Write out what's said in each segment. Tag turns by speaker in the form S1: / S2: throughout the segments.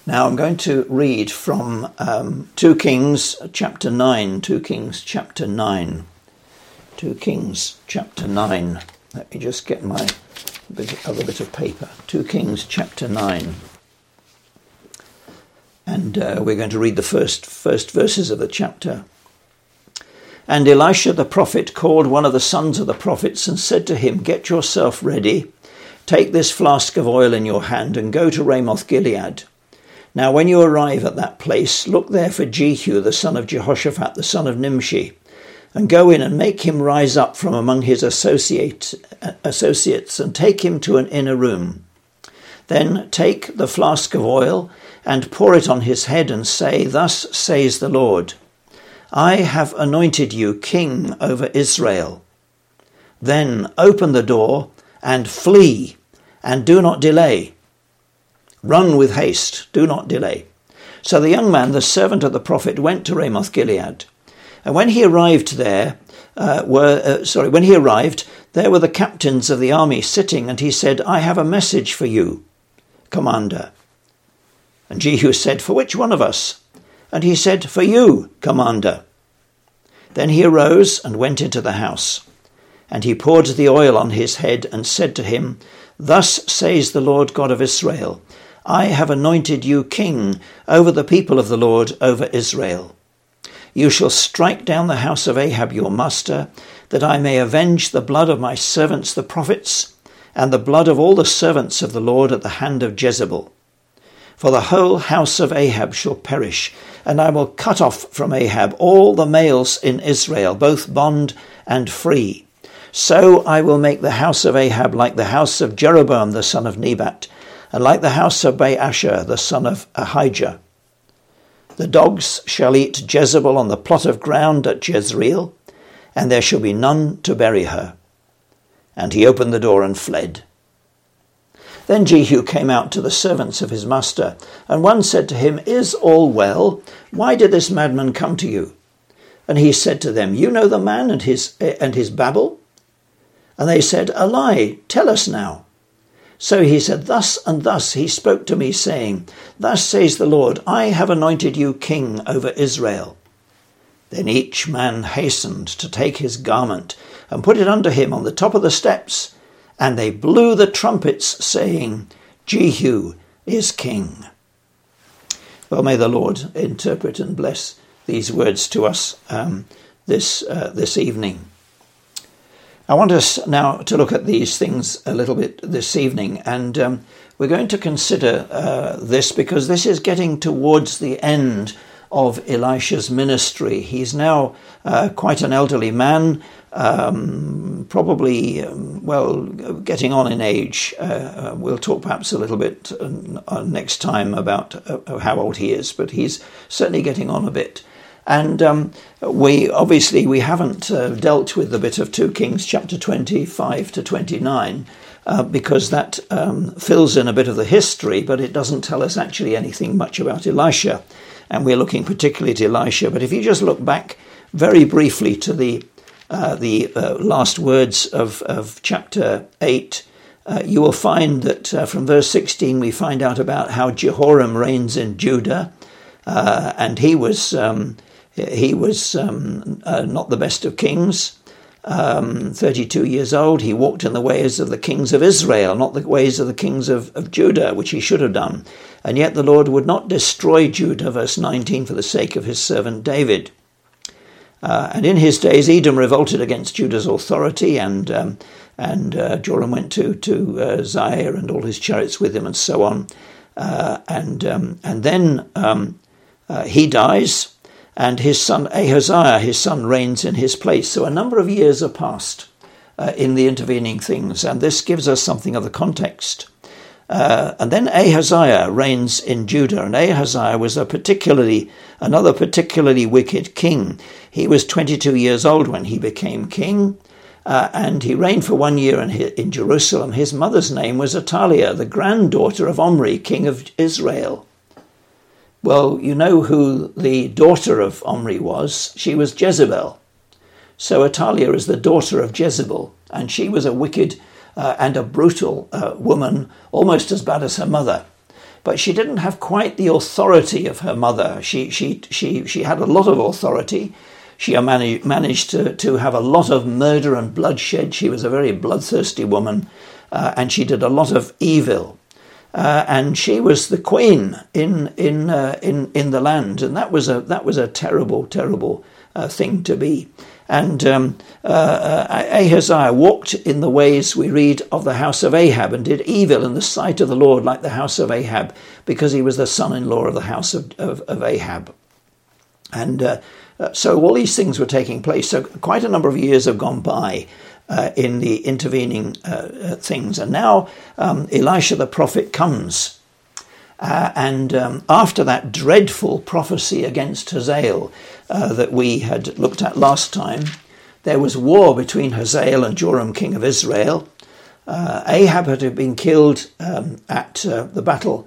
S1: Now I'm going to read from 2 Kings chapter 9. 2 Kings chapter 9. 2 Kings chapter 9. Let me just get my other bit of paper. 2 Kings chapter 9. And we're going to read the first verses of the chapter. And Elisha the prophet called one of the sons of the prophets and said to him, "Get yourself ready. Take this flask of oil in your hand and go to Ramoth Gilead. Now when you arrive at that place, look there for Jehu the son of Jehoshaphat the son of Nimshi, and go in and make him rise up from among his associates and take him to an inner room. Then take the flask of oil and pour it on his head and say, 'Thus says the Lord, I have anointed you king over Israel.' Then open the door and flee, and do not delay. Run with haste, do not delay." So the young man, the servant of the prophet, went to Ramoth Gilead. And when he arrived, there were the captains of the army sitting, and he said, "I have a message for you, commander." And Jehu said, "For which one of us?" And he said, "For you, commander." Then he arose and went into the house. And he poured the oil on his head and said to him, "Thus says the Lord God of Israel, I have anointed you king over the people of the Lord, over Israel. You shall strike down the house of Ahab your master, that I may avenge the blood of my servants the prophets, and the blood of all the servants of the Lord at the hand of Jezebel. For the whole house of Ahab shall perish, and I will cut off from Ahab all the males in Israel, both bond and free. So I will make the house of Ahab like the house of Jeroboam the son of Nebat, and like the house of Baasha the son of Ahijah. The dogs shall eat Jezebel on the plot of ground at Jezreel, and there shall be none to bury her." And he opened the door and fled. Then Jehu came out to the servants of his master, and one said to him, "Is all well? Why did this madman come to you?" And he said to them, "You know the man and his babble?" And they said, "A lie, tell us now." So he said, "Thus and thus he spoke to me, saying, 'Thus says the Lord, I have anointed you king over Israel.' Then each man hastened to take his garment and put it under him on the top of the steps, and they blew the trumpets, saying, 'Jehu is king.'" Well, may the Lord interpret and bless these words to us this evening. I want us now to look at these things a little bit this evening, and we're going to consider this because this is getting towards the end of Elisha's ministry. He's now quite an elderly man, probably, getting on in age. We'll talk perhaps a little bit next time about how old he is, but he's certainly getting on a bit. And we haven't dealt with the bit of 2 Kings chapter 25 to 29 because that fills in a bit of the history, but it doesn't tell us actually anything much about Elisha. And we're looking particularly at Elisha. But if you just look back very briefly to the last words of chapter 8, you will find that from verse 16 we find out about how Jehoram reigns in Judah, and he was not the best of kings. 32 years old, he walked in the ways of the kings of Israel, not the ways of the kings of Judah, which he should have done. And yet the Lord would not destroy Judah, verse 19, for the sake of his servant David. And in his days, Edom revolted against Judah's authority, and Joram went to Zaire and all his chariots with him, and so on. And then he dies, and his son Ahaziah, his son, reigns in his place. So a number of years are passed in the intervening things, and this gives us something of the context. And then Ahaziah reigns in Judah, and Ahaziah was another particularly wicked king. He was 22 years old when he became king, and he reigned for 1 year in Jerusalem. His mother's name was Athaliah, the granddaughter of Omri, king of Israel. Well, you know who the daughter of Omri was. She was Jezebel. So Athaliah is the daughter of Jezebel, and she was a wicked and a brutal woman, almost as bad as her mother. but she didn't have quite the authority of her mother. She had a lot of authority. She managed to have a lot of murder and bloodshed. She was a very bloodthirsty woman, and she did a lot of evil. And she was the queen in the land, and that was a terrible thing to be. And Ahaziah walked in the ways, we read, of the house of Ahab, and did evil in the sight of the Lord like the house of Ahab, because he was the son-in-law of the house of Ahab. And so all these things were taking place. So quite a number of years have gone by in the intervening things. And now Elisha the prophet comes. And after that dreadful prophecy against Hazael that we had looked at last time, there was war between Hazael and Joram, king of Israel. Ahab had been killed at the battle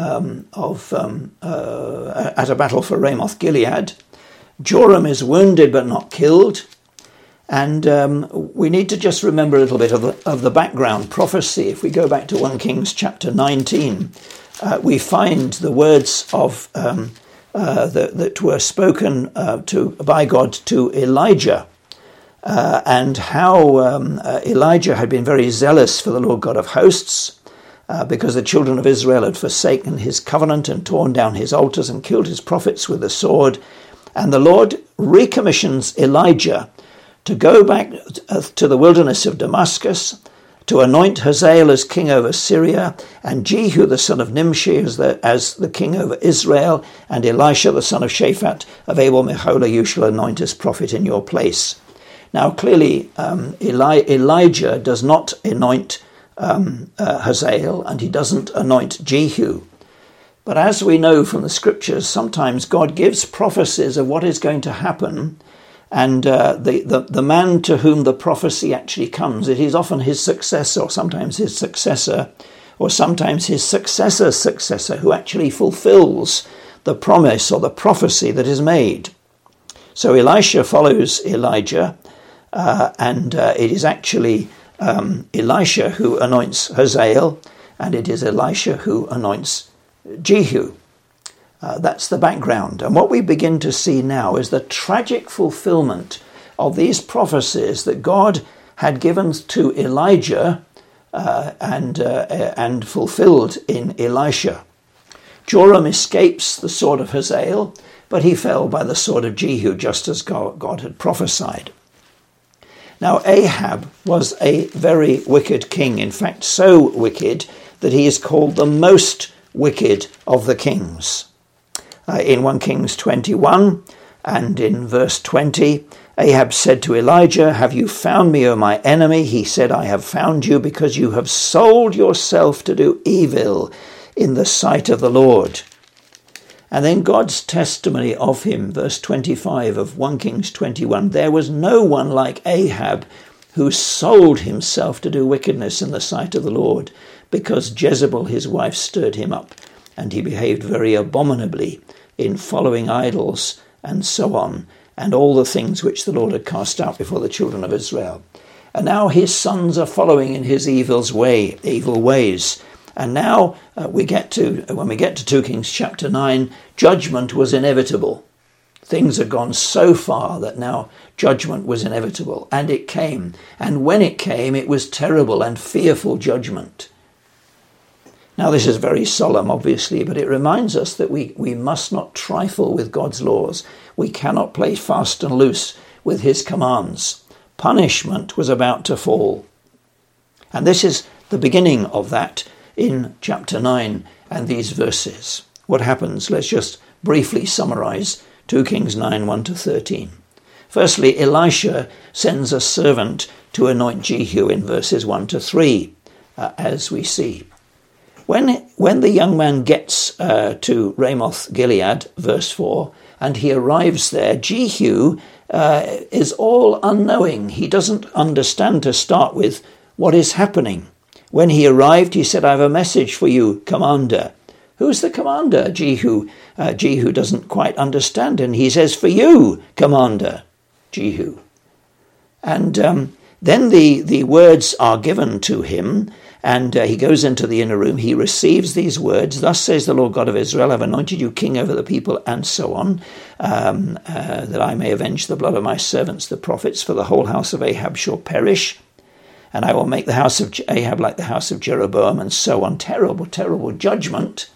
S1: at a battle for Ramoth Gilead. Joram is wounded but not killed. And we need to just remember a little bit of the background prophecy. If we go back to 1 Kings chapter 19, we find the words of that were spoken by God to Elijah, and how Elijah had been very zealous for the Lord God of hosts, because the children of Israel had forsaken his covenant and torn down his altars and killed his prophets with the sword. And the Lord recommissions Elijah to go back to the wilderness of Damascus, to anoint Hazael as king over Syria, and Jehu the son of Nimshi as the king over Israel, and Elisha the son of Shaphat of Abel-Meholah you shall anoint as prophet in your place. Now clearly Elijah does not anoint Hazael, and he doesn't anoint Jehu. But as we know from the scriptures, sometimes God gives prophecies of what is going to happen, and the man to whom the prophecy actually comes, it is often his successor, or sometimes his successor, or sometimes his successor's successor, who actually fulfills the promise or the prophecy that is made. So Elisha follows Elijah, and it is actually Elisha who anoints Hazael, and it is Elisha who anoints Jehu. That's the background. And what we begin to see now is the tragic fulfillment of these prophecies that God had given to Elijah and fulfilled in Elisha. Joram escapes the sword of Hazael, but he fell by the sword of Jehu, just as God had prophesied. Now Ahab was a very wicked king, in fact so wicked that he is called the most wicked of the kings. In 1 Kings 21 and in verse 20, Ahab said to Elijah, "Have you found me, O my enemy?" He said, "I have found you because you have sold yourself to do evil in the sight of the Lord." And then God's testimony of him, verse 25 of 1 Kings 21, "There was no one like Ahab who sold himself to do wickedness in the sight of the Lord, because Jezebel his wife stirred him up, and he behaved very abominably in following idols and so on, and all the things which the Lord had cast out before the children of Israel. And now his sons are following in his evil ways. And now when we get to 2 Kings chapter 9, judgment was inevitable. Things had gone so far that now judgment was inevitable, and it came. And when it came, it was terrible and fearful judgment. Now this is very solemn, obviously, but it reminds us that we must not trifle with God's laws. We cannot play fast and loose with his commands. Punishment was about to fall. And this is the beginning of that in chapter 9 and these verses. What happens? Let's just briefly summarize 2 Kings 9, 1 to 13. Firstly, Elisha sends a servant to anoint Jehu in verses 1 to 3, as we see. When the young man gets to Ramoth Gilead, verse 4, and he arrives there, Jehu is all unknowing. He doesn't understand to start with what is happening. When he arrived, he said, "I have a message for you, commander." Who's the commander? Jehu doesn't quite understand, and he says, "For you, commander," Jehu. And then the words are given to him, And he goes into the inner room. He receives these words. Thus says the Lord God of Israel, I've anointed you king over the people, and so on, that I may avenge the blood of my servants, the prophets, for the whole house of Ahab shall perish. And I will make the house of Ahab like the house of Jeroboam, and so on. Terrible, terrible judgment.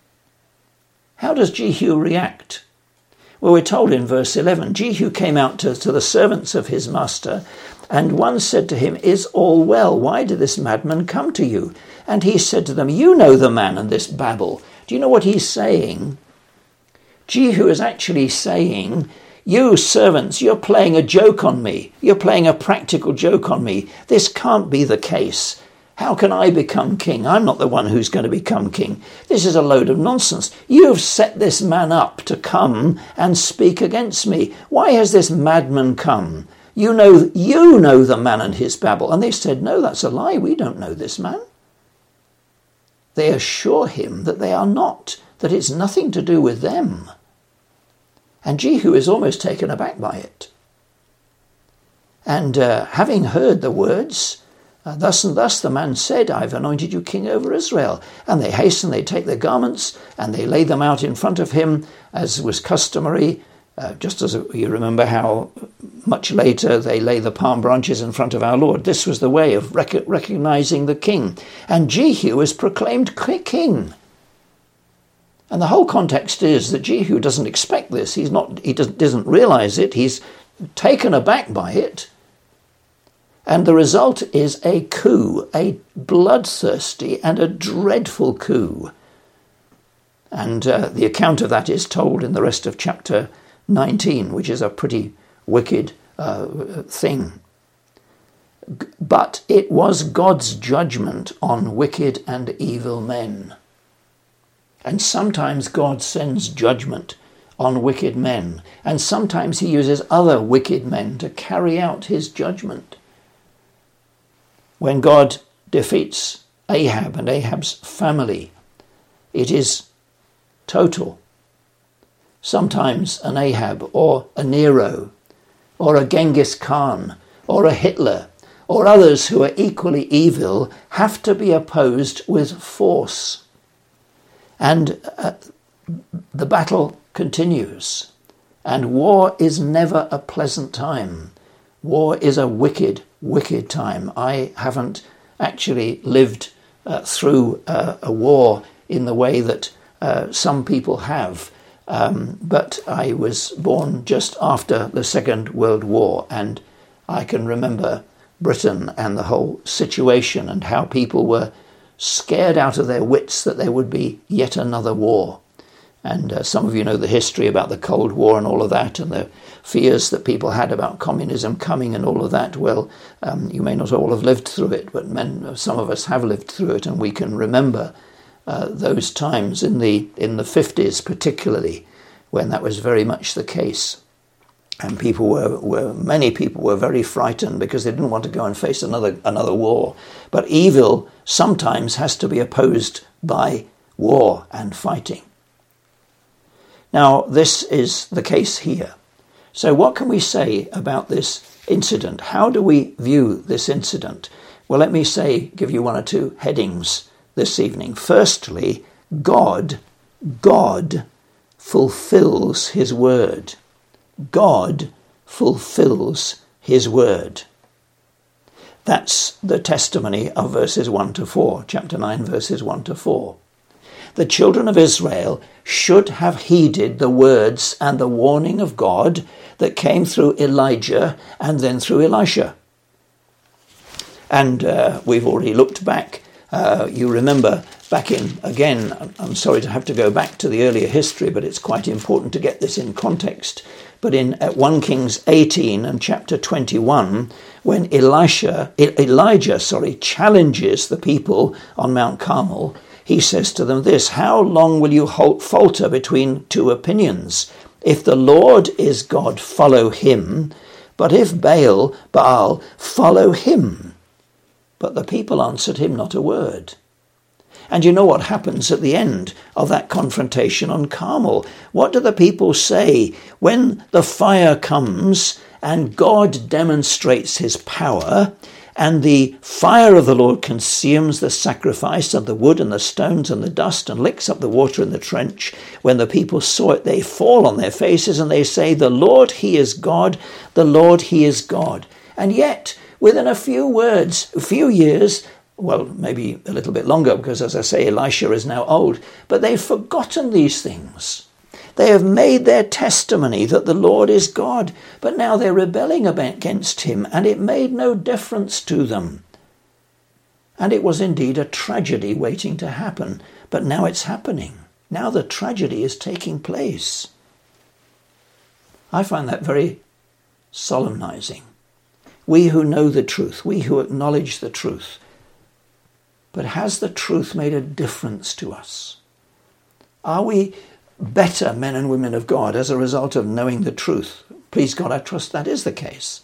S1: How does Jehu react? Well, we're told in verse 11, Jehu came out to the servants of his master, and one said to him, Is all well? Why did this madman come to you? And he said to them, You know the man and this babble. Do you know what he's saying? Jehu is actually saying, You servants, you're playing a joke on me. You're playing a practical joke on me. This can't be the case. How can I become king? I'm not the one who's going to become king. This is a load of nonsense. You've set this man up to come and speak against me. Why has this madman come? You know the man and his babble. And they said, No, that's a lie. We don't know this man. They assure him that they are not, that it's nothing to do with them. And Jehu is almost taken aback by it. And having heard the words, thus and thus the man said, I've anointed you king over Israel. And they hasten, they take their garments, and they lay them out in front of him, as was customary, just as you remember how much later they lay the palm branches in front of our Lord. This was the way of recognizing the king. And Jehu is proclaimed king. And the whole context is that Jehu doesn't expect this. He doesn't realize it. He's taken aback by it. And the result is a coup, a bloodthirsty and a dreadful coup. And the account of that is told in the rest of chapter 19, which is a pretty wicked thing. But it was God's judgment on wicked and evil men. And sometimes God sends judgment on wicked men. And sometimes he uses other wicked men to carry out his judgment. When God defeats Ahab and Ahab's family, it is total. Sometimes an Ahab or a Nero or a Genghis Khan or a Hitler or others who are equally evil have to be opposed with force. And the battle continues. And war is never a pleasant time. War is a wicked, wicked time. I haven't actually lived through a war in the way that some people have. But I was born just after the Second World War, and I can remember Britain and the whole situation and how people were scared out of their wits that there would be yet another war. And some of you know the history about the Cold War and all of that, and the fears that people had about communism coming and all of that. Well, you may not all have lived through it, but some of us have lived through it, and we can remember those times in the 50s particularly, when that was very much the case. And many people were very frightened because they didn't want to go and face another war. But evil sometimes has to be opposed by war and fighting. Now, this is the case here. So what can we say about this incident? How do we view this incident? Well, let me give you one or two headings this evening. Firstly, God fulfills his word. God fulfills his word. That's the testimony of verses 1 to 4, chapter 9, verses 1 to 4. The children of Israel should have heeded the words and the warning of God that came through Elijah and then through Elisha. And we've already looked back. You remember back in, again, I'm sorry to have to go back to the earlier history, but it's quite important to get this in context. But at 1 Kings 18 and chapter 21, when Elijah challenges the people on Mount Carmel, he says to them this: How long will you falter between two opinions? If the Lord is God, follow him. But if Baal, follow him. But the people answered him not a word. And you know what happens at the end of that confrontation on Carmel? What do the people say when the fire comes and God demonstrates his power And the fire of the Lord consumes the sacrifice and the wood and the stones and the dust and licks up the water in the trench. When the people saw it, they fall on their faces and they say, the Lord, he is God, the Lord, he is God. And yet, within a few years, well, maybe a little bit longer, because as I say, Elisha is now old, but they've forgotten these things. They have made their testimony that the Lord is God, but now they're rebelling against him, and it made no difference to them. And it was indeed a tragedy waiting to happen, but now it's happening. Now the tragedy is taking place. I find that very solemnizing. We who know the truth, we who acknowledge the truth, but has the truth made a difference to us? Are we better men and women of God as a result of knowing the truth? Please God, I trust that is the case.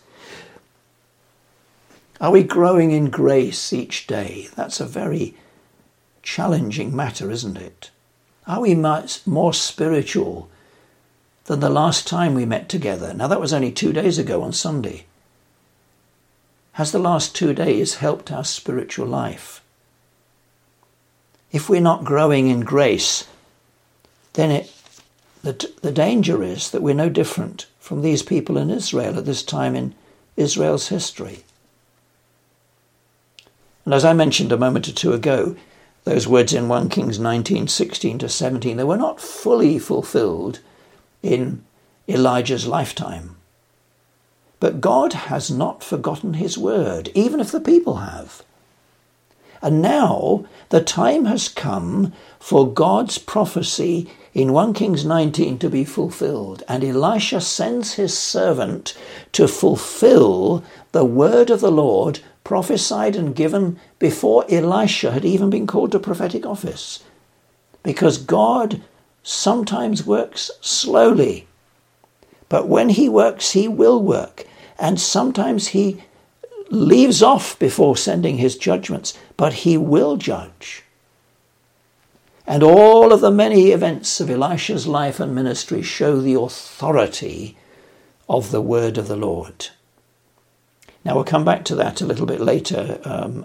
S1: Are we growing in grace each day? That's a very challenging matter, isn't it? Are we much more spiritual than the last time we met together? Now that was only 2 days ago on Sunday. Has the last 2 days helped our spiritual life? If we're not growing in grace, then the danger is that we're no different from these people in Israel at this time in Israel's history. And as I mentioned a moment or two ago, those words in 1 Kings 19:16-17, they were not fully fulfilled in Elijah's lifetime. But God has not forgotten his word, even if the people have. And now the time has come for God's prophecy in 1 Kings 19 to be fulfilled. And Elisha sends his servant to fulfill the word of the Lord prophesied and given before Elisha had even been called to prophetic office. Because God sometimes works slowly. But when he works, he will work. And sometimes he leaves off before sending his judgments, but he will judge. And all of the many events of Elisha's life and ministry show the authority of the word of the Lord. Now we'll come back to that a little bit later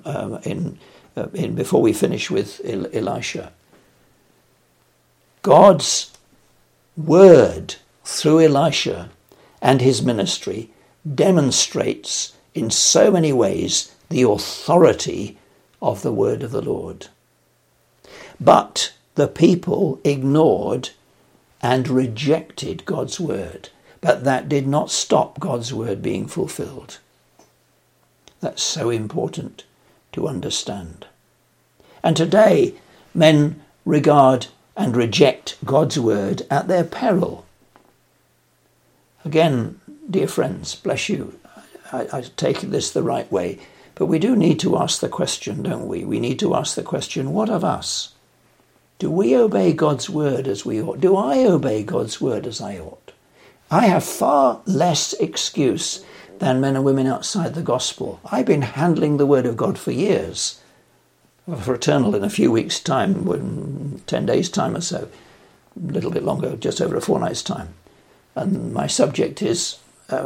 S1: before we finish with Elisha. God's word through Elisha and his ministry demonstrates in so many ways the authority of the word of the Lord. But the people ignored and rejected God's word. But that did not stop God's word being fulfilled. That's so important to understand. And today, men regard and reject God's word at their peril. Again, dear friends, bless you, I take this the right way, but we do need to ask the question, don't we? We need to ask the question, what of us? Do we obey God's word as we ought? Do I obey God's word as I ought? I have far less excuse than men and women outside the gospel. I've been handling the word of God for years. For Eternal in a few weeks' time, 10 days' time or so, a little bit longer, just over a fortnight's time. And my subject is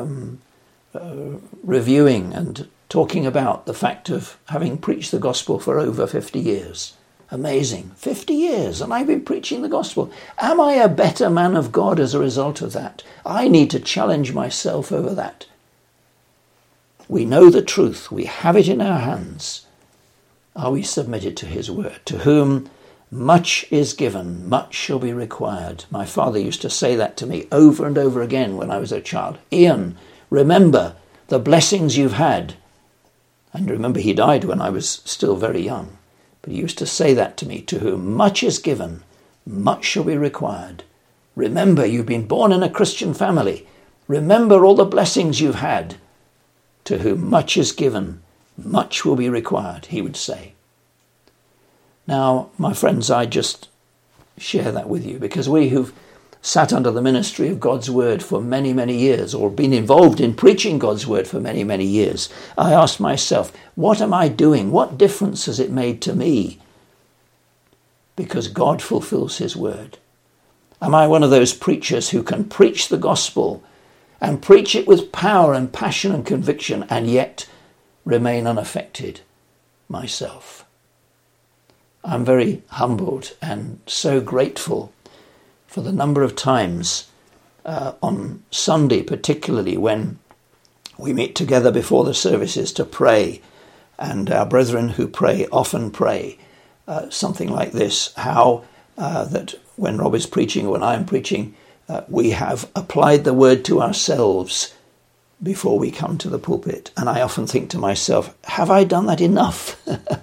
S1: reviewing and talking about the fact of having preached the gospel for over 50 years. Amazing. 50 years, and I've been preaching the gospel. Am I a better man of God as a result of that? I need to challenge myself over that. We know the truth. We have it in our hands. Are we submitted to his word? To whom much is given, much shall be required. My father used to say that to me over and over again when I was a child. Ian, remember the blessings you've had. And remember, he died when I was still very young. But he used to say that to me, to whom much is given, much shall be required. Remember, you've been born in a Christian family. Remember all the blessings you've had. To whom much is given, much will be required, he would say. Now, my friends, I just share that with you because we who've sat under the ministry of God's word for many, many years, or been involved in preaching God's word for many, many years, I ask myself, what am I doing? What difference has it made to me? Because God fulfills his word. Am I one of those preachers who can preach the gospel and preach it with power and passion and conviction, and yet remain unaffected myself. I'm very humbled and so grateful for the number of times on Sunday, particularly when we meet together before the services to pray, and our brethren who pray often pray something like this, how that when Rob is preaching or when I am preaching, we have applied the word to ourselves before we come to the pulpit. And I often think to myself, have I done that enough?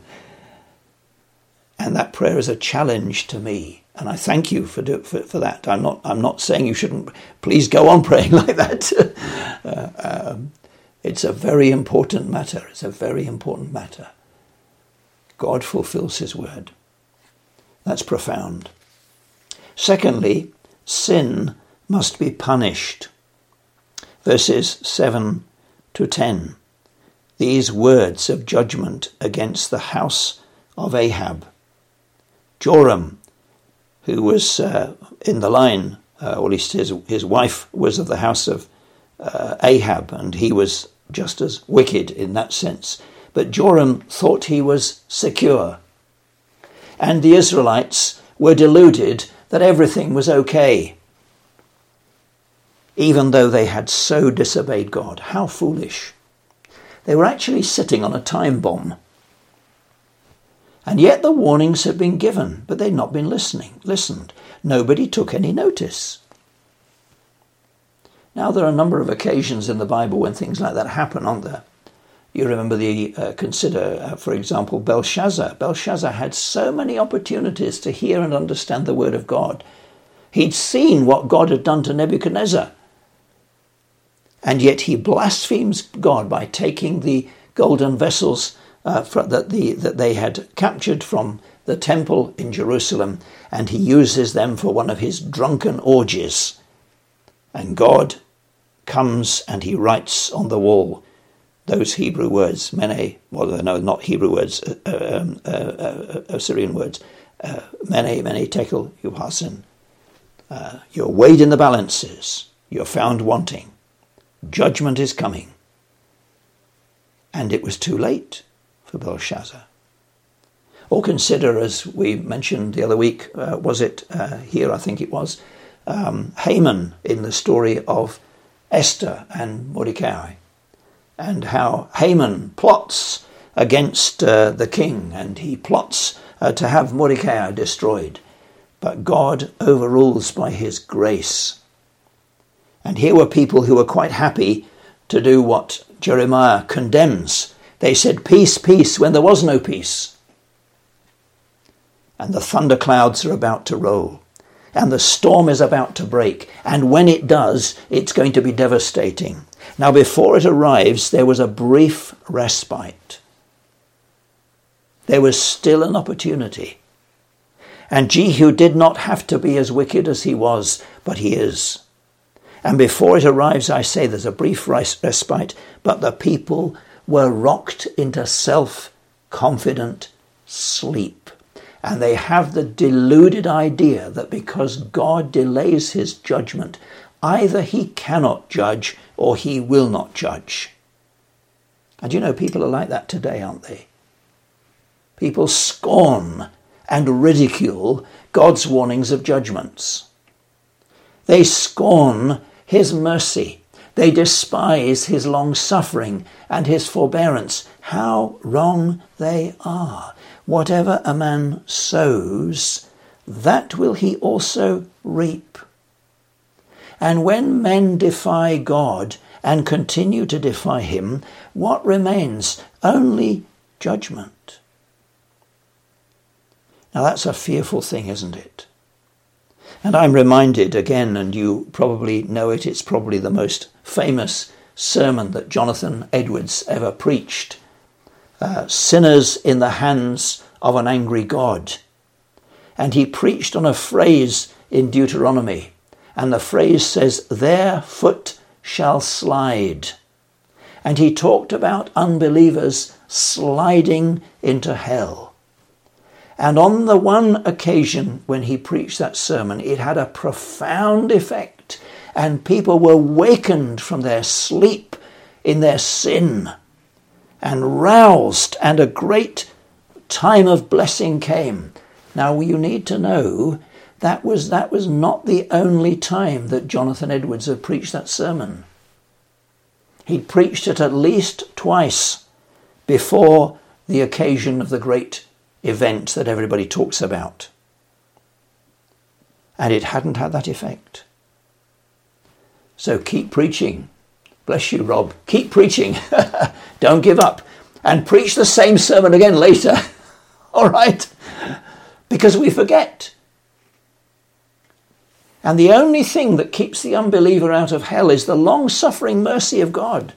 S1: And that prayer is a challenge to me. And I thank you for that. I'm not saying you shouldn't. Please go on praying like that. It's a very important matter. It's a very important matter. God fulfills his word. That's profound. Secondly, sin must be punished. Verses 7 to 10. These words of judgment against the house of Ahab. Joram, who was in the line, or at least his wife was of the house of Ahab, and he was just as wicked in that sense. But Joram thought he was secure. And the Israelites were deluded that everything was okay, even though they had so disobeyed God. How foolish. They were actually sitting on a time bomb. And yet the warnings had been given, but they'd not been listened. Nobody took any notice. Now, there are a number of occasions in the Bible when things like that happen, aren't there? You remember consider, for example, Belshazzar. Belshazzar had so many opportunities to hear and understand the word of God. He'd seen what God had done to Nebuchadnezzar. And yet he blasphemes God by taking the golden vessels that they had captured from the temple in Jerusalem, and he uses them for one of his drunken orgies. And God comes and he writes on the wall those Hebrew words, not Hebrew words, Assyrian words, mene, tekel, upharsin. You're weighed in the balances, you're found wanting. Judgment is coming. And it was too late for Belshazzar. Or consider, as we mentioned the other week, here I think it was, Haman in the story of Esther and Mordecai, and how Haman plots against the king, and he plots to have Mordecai destroyed. But God overrules by his grace. And here were people who were quite happy to do what Jeremiah condemns. They said, peace, peace, when there was no peace. And the thunderclouds are about to roll. And the storm is about to break. And when it does, it's going to be devastating. Now, before it arrives, there was a brief respite. There was still an opportunity. And Jehu did not have to be as wicked as he was, but he is. And before it arrives, I say there's a brief respite, but the people were rocked into self-confident sleep. And they have the deluded idea that because God delays his judgment, either he cannot judge or he will not judge. And you know, people are like that today, aren't they? People scorn and ridicule God's warnings of judgments. They scorn his mercy. They despise his long-suffering and his forbearance. How wrong they are. Whatever a man sows, that will he also reap. And when men defy God and continue to defy him, what remains? Only judgment. Now that's a fearful thing, isn't it? And I'm reminded again, and you probably know it, it's probably the most famous sermon that Jonathan Edwards ever preached. Sinners in the hands of an angry God. And he preached on a phrase in Deuteronomy. And the phrase says, their foot shall slide. And he talked about unbelievers sliding into hell. And on the one occasion when he preached that sermon, it had a profound effect. And people were wakened from their sleep in their sin. and roused, and a great time of blessing came. Now you need to know that was not the only time that Jonathan Edwards had preached that sermon. He'd preached it at least twice before the occasion of the great event that everybody talks about. And it hadn't had that effect. So keep preaching. Bless you, Rob. Keep preaching. Don't give up. And preach the same sermon again later. All right? Because we forget. And the only thing that keeps the unbeliever out of hell is the long-suffering mercy of God.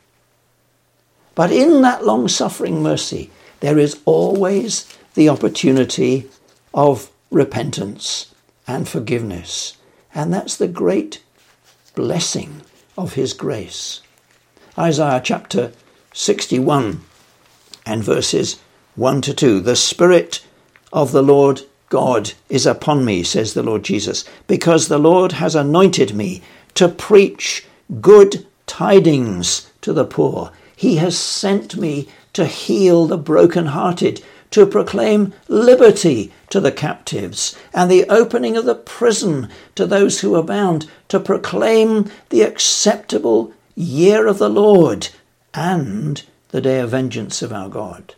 S1: But in that long-suffering mercy, there is always the opportunity of repentance and forgiveness. And that's the great blessing of his grace. Isaiah chapter 61 and verses 1 to 2. The Spirit of the Lord God is upon me, says the Lord Jesus, because the Lord has anointed me to preach good tidings to the poor. He has sent me to heal the brokenhearted, to proclaim liberty to the captives and the opening of the prison to those who are bound, to proclaim the acceptable year of the Lord and the day of vengeance of our God.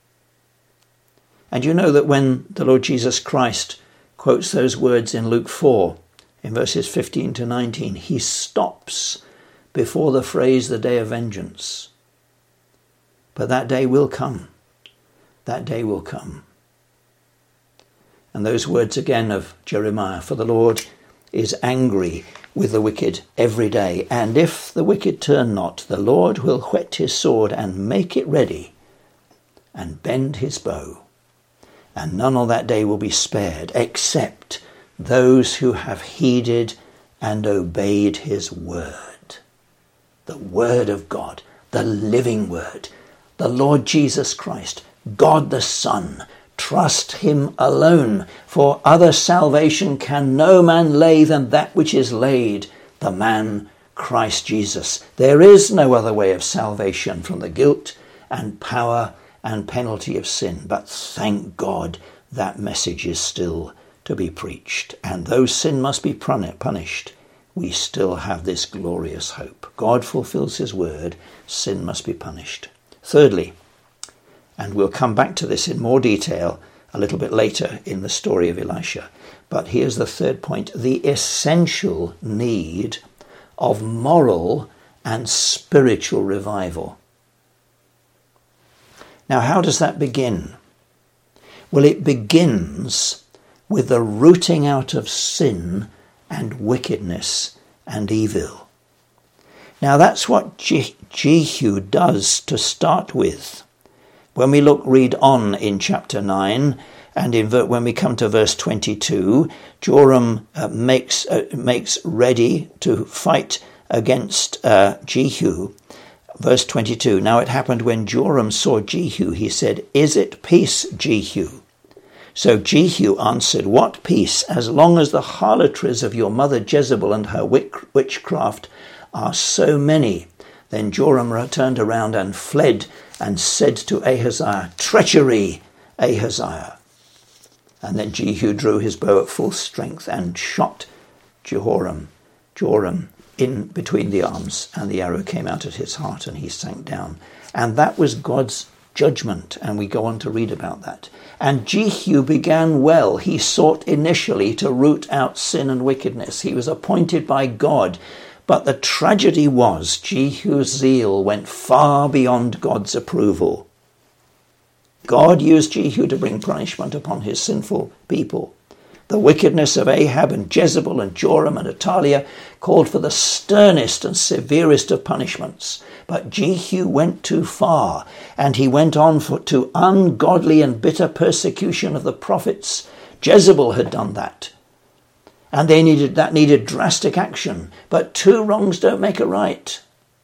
S1: And you know that when the Lord Jesus Christ quotes those words in Luke 4, in verses 15 to 19, he stops before the phrase, the day of vengeance. But that day will come. That day will come. And those words again of Jeremiah, for the Lord is angry with the wicked every day. And if the wicked turn not, the Lord will whet his sword and make it ready and bend his bow. And none on that day will be spared, except those who have heeded and obeyed his word. The word of God, the living word, the Lord Jesus Christ, God the Son. Trust him alone, for other salvation can no man lay than that which is laid, the man Christ Jesus. There is no other way of salvation from the guilt and power and penalty of sin. But thank God that message is still to be preached. And though sin must be punished, we still have this glorious hope. God fulfills his word, sin must be punished. Thirdly, and we'll come back to this in more detail a little bit later in the story of Elisha. But here's the third point, the essential need of moral and spiritual revival. Now, how does that begin? Well, it begins with the rooting out of sin and wickedness and evil. Now, that's what Jehu does to start with. When we read on in chapter 9, and when we come to verse 22, Joram makes ready to fight against Jehu. Verse 22, now it happened when Joram saw Jehu, he said, is it peace, Jehu? So Jehu answered, what peace, as long as the harlotries of your mother Jezebel and her witchcraft are so many. Then Joram turned around and fled and said to Ahaziah, treachery, Ahaziah. And then Jehu drew his bow at full strength and shot Joram in between the arms, and the arrow came out at his heart and he sank down. And that was God's judgment, and we go on to read about that. And Jehu began well. He sought initially to root out sin and wickedness. He was appointed by God. But the tragedy was Jehu's zeal went far beyond God's approval. God used Jehu to bring punishment upon his sinful people. The wickedness of Ahab and Jezebel and Joram and Athaliah called for the sternest and severest of punishments. But Jehu went too far, and he went on to ungodly and bitter persecution of the prophets. Jezebel had done that. And that needed drastic action. But two wrongs don't make a right.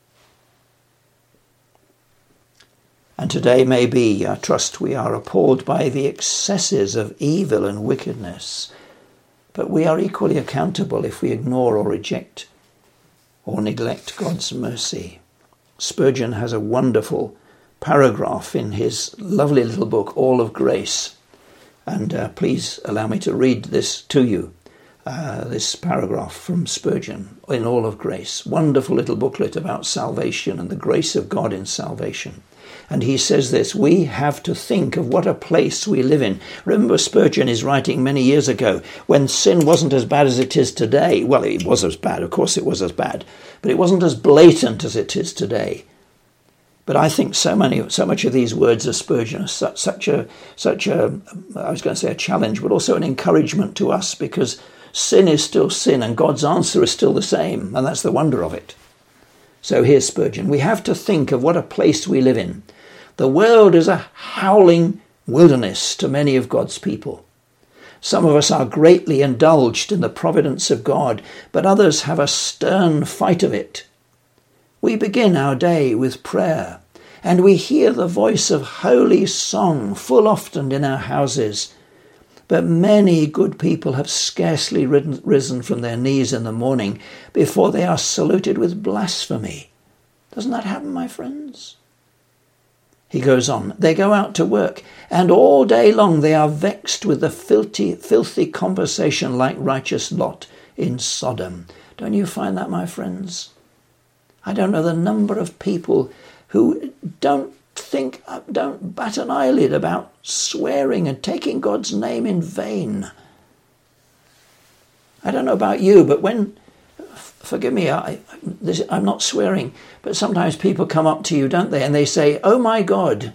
S1: And today maybe, I trust, we are appalled by the excesses of evil and wickedness. But we are equally accountable if we ignore or reject or neglect God's mercy. Spurgeon has a wonderful paragraph in his lovely little book, All of Grace. And please allow me to read this to you, this paragraph from Spurgeon in All of Grace. Wonderful little booklet about salvation and the grace of God in salvation. And he says this: we have to think of what a place we live in. Remember, Spurgeon is writing many years ago when sin wasn't as bad as it is today. Well, it was as bad. Of course it was as bad. But it wasn't as blatant as it is today. But I think so much of these words of Spurgeon are such a, I was going to say a challenge, but also an encouragement to us, because sin is still sin and God's answer is still the same. And that's the wonder of it. So here's Spurgeon. We have to think of what a place we live in. The world is a howling wilderness to many of God's people. Some of us are greatly indulged in the providence of God, but others have a stern fight of it. We begin our day with prayer, and we hear the voice of holy song full often in our houses. But many good people have scarcely risen from their knees in the morning before they are saluted with blasphemy. Doesn't that happen, my friends? He goes on. They go out to work, and all day long they are vexed with the filthy conversation like righteous Lot in Sodom. Don't you find that, my friends? I don't know the number of people who don't bat an eyelid about swearing and taking God's name in vain. I don't know about you, but forgive me, I'm not swearing, but sometimes people come up to you, don't they, and they say, "Oh my God."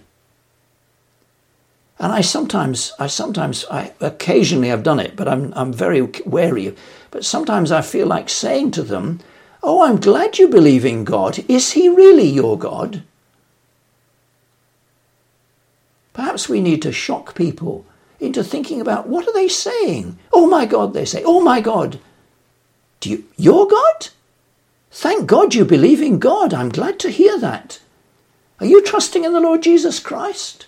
S1: And occasionally I've done it, but I'm very wary. But sometimes I feel like saying to them, "Oh, I'm glad you believe in God. Is he really your God?" Perhaps we need to shock people into thinking about, what are they saying? "Oh my God," they say. "Oh my God." Your God? Thank God you believe in God. I'm glad to hear that. Are you trusting in the Lord Jesus Christ?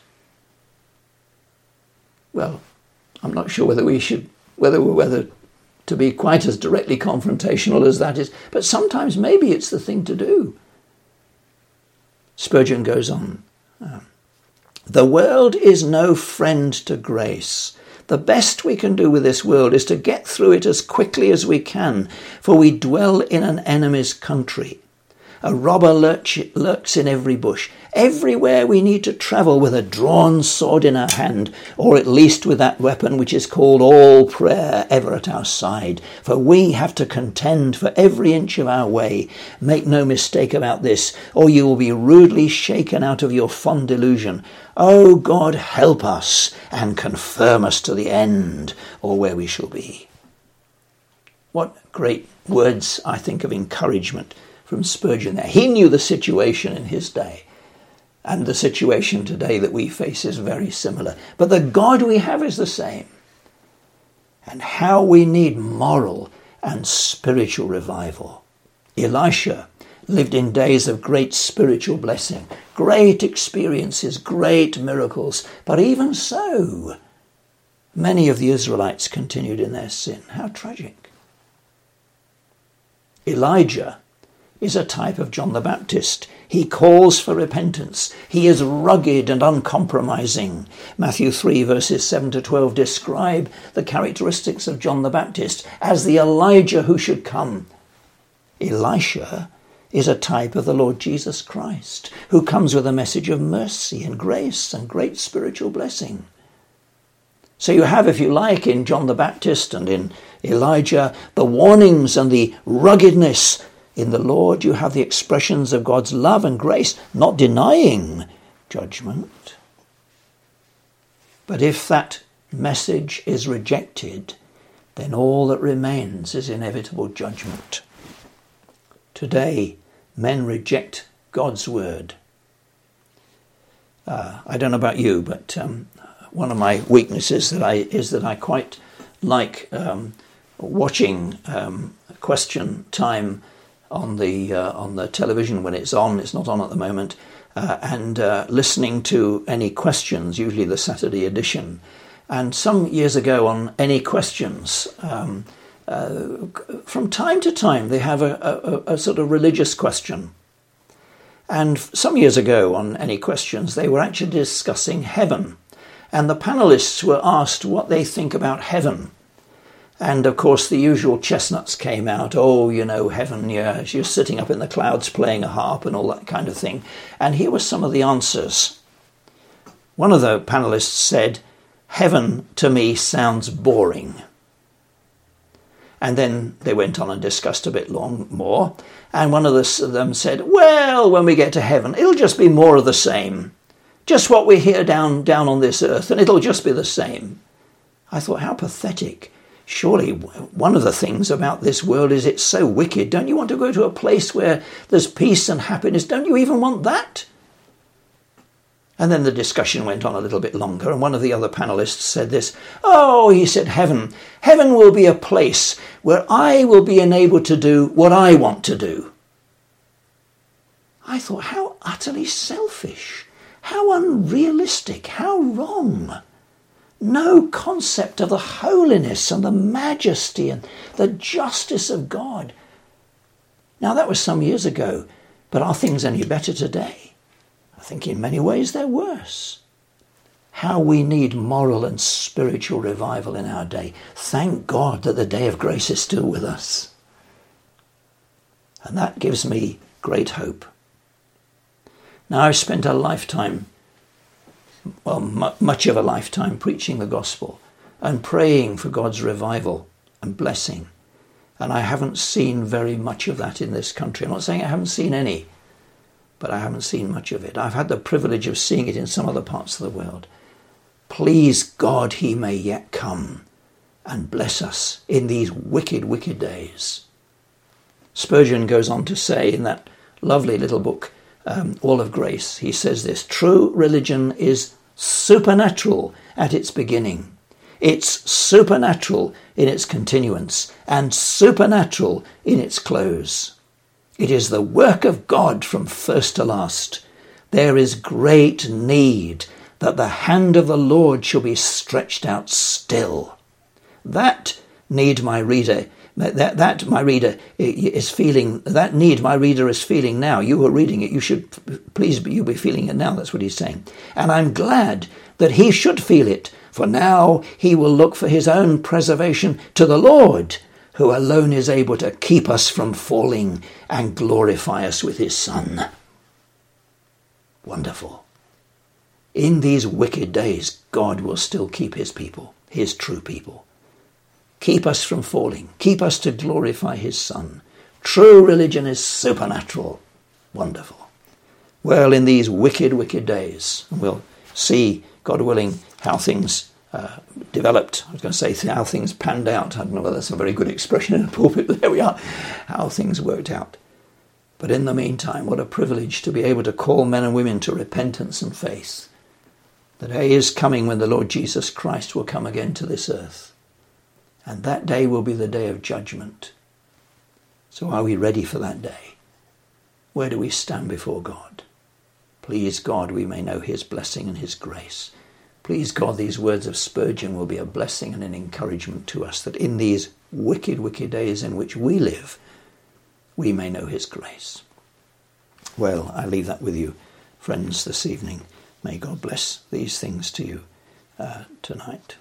S1: Well, I'm not sure whether to be quite as directly confrontational as that is, but sometimes maybe it's the thing to do. Spurgeon goes on. The world is no friend to grace. The best we can do with this world is to get through it as quickly as we can, for we dwell in an enemy's country. A robber lurks in every bush. Everywhere we need to travel with a drawn sword in our hand, or at least with that weapon which is called all prayer ever at our side. For we have to contend for every inch of our way. Make no mistake about this, or you will be rudely shaken out of your fond delusion. Oh God, help us and confirm us to the end, or where we shall be. What great words, I think, of encouragement from Spurgeon there. He knew the situation in his day, and the situation today that we face is very similar. But the God we have is the same. And how we need moral and spiritual revival. Elisha lived in days of great spiritual blessing, great experiences, great miracles. But even so, many of the Israelites continued in their sin. How tragic. Elijah is a type of John the Baptist. He calls for repentance. He is rugged and uncompromising. Matthew 3 verses 7 to 12 describe the characteristics of John the Baptist as the Elijah who should come. Elisha is a type of the Lord Jesus Christ, who comes with a message of mercy and grace and great spiritual blessing. So you have, if you like, in John the Baptist and in Elijah, the warnings and the ruggedness. In the Lord, you have the expressions of God's love and grace, not denying judgment. But if that message is rejected, then all that remains is inevitable judgment. Today, men reject God's word. I don't know about you, but one of my weaknesses is that I quite like watching Question Time on the television when it's on. It's not on at the moment, and listening to Any Questions, usually the Saturday edition. And some years ago on Any Questions, from time to time they have a sort of religious question. And some years ago on Any Questions, they were actually discussing heaven. And the panellists were asked what they think about heaven. And of course, the usual chestnuts came out. Oh, heaven, yeah, you're sitting up in the clouds playing a harp and all that kind of thing. And here were some of the answers. One of the panellists said, heaven to me sounds boring. And then they went on and discussed a bit more. And one of them said, well, when we get to heaven, it'll just be more of the same. Just what we hear down on this earth, and it'll just be the same. I thought, how pathetic. Surely one of the things about this world is it's so wicked. Don't you want to go to a place where there's peace and happiness? Don't you even want that? And then the discussion went on a little bit longer, and one of the other panellists said this. Oh, he said, heaven will be a place where I will be enabled to do what I want to do. I thought, how utterly selfish, how unrealistic, how wrong. No concept of the holiness and the majesty and the justice of God. Now, that was some years ago, but are things any better today? I think in many ways they're worse. How we need moral and spiritual revival in our day. Thank God that the day of grace is still with us. And that gives me great hope. Now, I've spent a lifetime, much of a lifetime, preaching the gospel and praying for God's revival and blessing. And I haven't seen very much of that in this country. I'm not saying I haven't seen any, but I haven't seen much of it. I've had the privilege of seeing it in some other parts of the world. Please God, he may yet come and bless us in these wicked, wicked days. Spurgeon goes on to say in that lovely little book, All of Grace, he says this, true religion is supernatural at its beginning. It's supernatural in its continuance and supernatural in its close. It is the work of God from first to last. There is great need that the hand of the Lord shall be stretched out still. That need my reader is feeling now. You are reading it. You'll be feeling it now. That's what he's saying. And I'm glad that he should feel it, for now he will look for his own preservation to the Lord, who alone is able to keep us from falling and glorify us with his Son. Wonderful. In these wicked days, God will still keep his people, his true people. Keep us from falling. Keep us to glorify his Son. True religion is supernatural. Wonderful. Well, in these wicked, wicked days, we'll see, God willing, how things developed. I was going to say how things panned out. I don't know whether that's a very good expression in a pulpit, but there we are, how things worked out. But in the meantime, what a privilege to be able to call men and women to repentance and faith. The day is coming when the Lord Jesus Christ will come again to this earth. And that day will be the day of judgment. So are we ready for that day? Where do we stand before God? Please God, we may know his blessing and his grace. Please God, these words of Spurgeon will be a blessing and an encouragement to us, that in these wicked, wicked days in which we live, we may know his grace. Well, I leave that with you, friends, this evening. May God bless these things to you tonight.